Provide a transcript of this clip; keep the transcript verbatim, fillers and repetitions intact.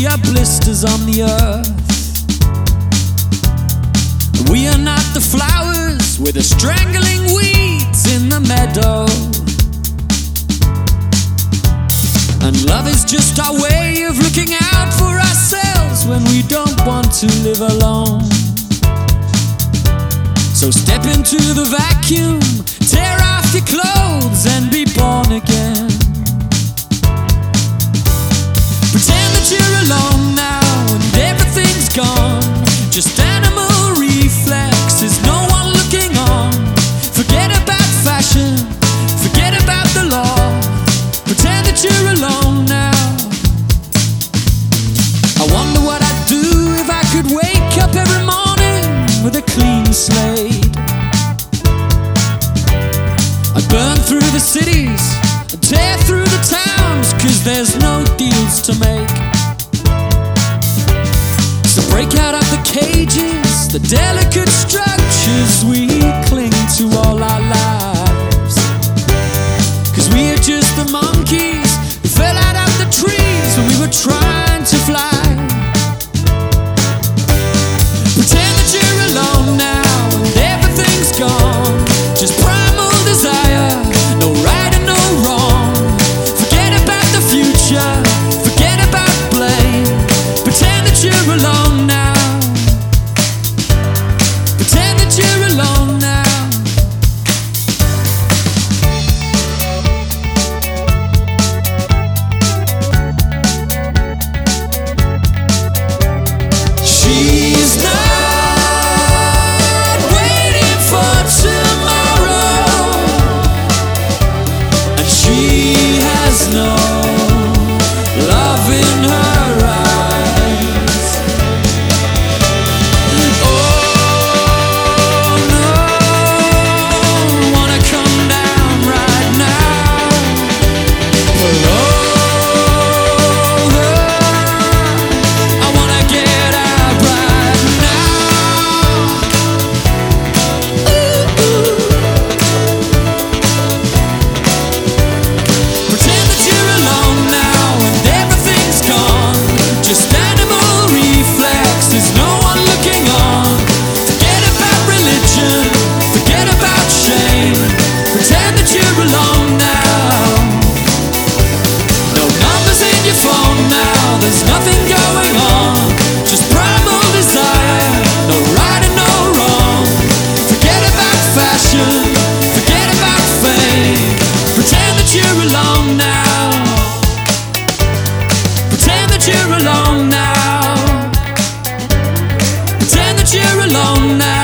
we are blisters on the earth. We are not the flowers, we're the strangling weeds in the meadow. And love is just our way of looking out for ourselves when we don't want to live alone. So step into the vacuum, tear off your clothes and be born again. Pretend that you're alone now and everything's gone. Just animal reflexes, no one looking on. Forget about fashion, forget about the law. Pretend that you're alone now. I wonder what I'd do if I could wake up every morning with a clean slate. I'd burn through the cities and tear through the towns, 'cause there's no deals to make. So break out of the cages, the delicate structures we cling to all our lives. 'Cause we are just the monkeys who fell out of the trees when we were trying to fly. Pretend that you're alone now and everything's gone. Just primal desire, no right and no wrong. Forget about the future, forget about blame. Pretend that you're alone now. Pretend that you're alone now. She's not waiting for tomorrow, and she has no love in her eyes. Oh no, wanna come down right now. Pull over, I wanna get out right now. Ooh, ooh. Pretend that you're alone now and everything's gone. Just animal reflexes, no one looking on. Forget about religion, forget about shame. Pretend that you're alone now. No numbers in your phone now, there's nothing going on. Just primal desire, no right and no wrong. Forget about fashion, forget about fame. Pretend that you're alone now. Pretend that you're alone now. Pretend that you're alone now.